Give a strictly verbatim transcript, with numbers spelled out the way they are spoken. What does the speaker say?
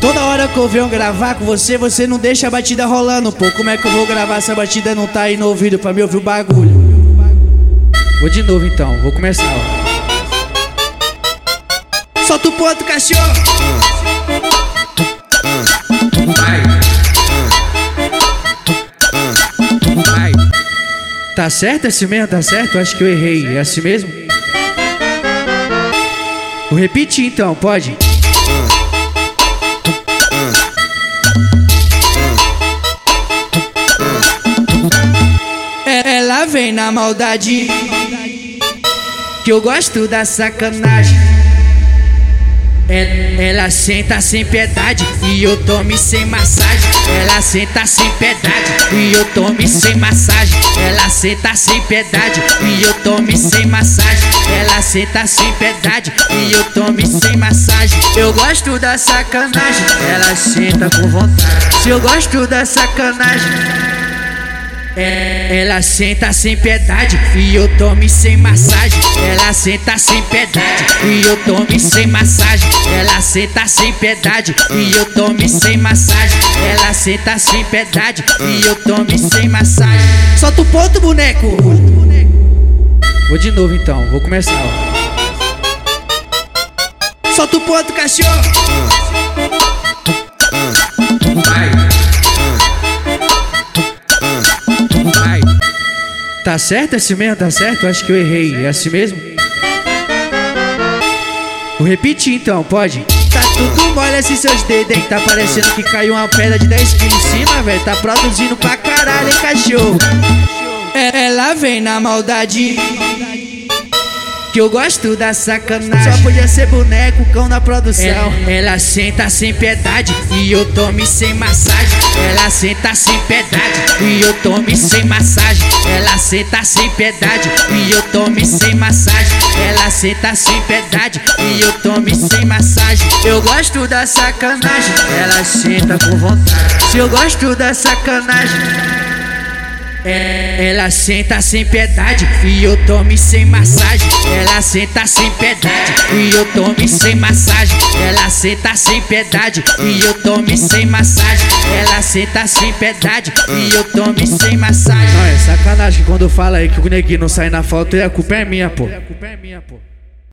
Toda hora que eu venho gravar com você, você não deixa a batida rolando, pô. Como é que eu vou gravar se a batida não tá aí no ouvido pra me ouvir o bagulho? Vou de novo então, vou começar, ó. Solta o ponto, cachorro! Vai! Vai! Tá certo assim mesmo? Tá certo? Acho que eu errei. É assim mesmo? Vou repetir então, pode? Ela vem na maldade, que eu gosto da sacanagem. Ela senta sem piedade e eu tome sem massagem. Ela senta sem piedade e eu tome sem massagem. Ela senta sem piedade e eu tome sem massagem. Ela senta sem piedade e eu tome sem massagem. Eu gosto da sacanagem, ela senta com vontade. Se eu gosto da sacanagem, ela senta sem piedade e eu tome sem massagem. Ela senta sem piedade e eu tome sem massagem. Ela senta sem piedade e eu tome sem massagem. Ela senta sem piedade e eu tome sem massagem. Solta o ponto, boneco! Vou de novo então, vou começar, ó. Solta o ponto, cachorro! Vai! Tá certo assim mesmo? Tá certo? Acho que eu errei. É assim mesmo? Vou repetir então, pode? Tá tudo mole esses seus dedos, hein? Tá parecendo que caiu uma pedra de dez quilos em cima, velho. Tá produzindo pra caralho, hein, cachorro? Ela vem na maldade, que eu gosto da sacanagem. Só podia ser boneco, cão na produção. Ela, ela senta sem piedade e eu tome sem massagem. Ela senta sem piedade e eu tome sem massagem. Ela senta sem piedade e eu tome sem massagem. Ela senta sem piedade e eu tome sem massagem. Eu gosto da sacanagem, ela senta com vontade. Se eu gosto da sacanagem, ela senta sem piedade e eu tome sem massagem. Ela senta sem piedade e eu tome sem massagem. Ela senta sem piedade e eu tome sem massagem. Ela senta sem piedade e eu tome sem massagem. Não, é sacanagem quando fala aí que o neguinho não sai na foto e a culpa é minha, pô.